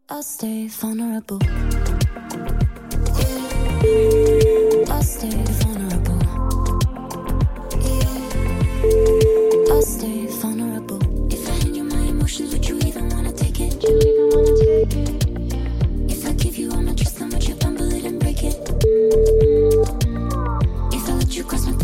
I'll stay vulnerable. Yeah. I'll stay vulnerable. Yeah. I'll stay vulnerable. If I hand you my emotions, would you even wanna take it? If I give you all my trust, then would you fumble it and break it? If I let you cross my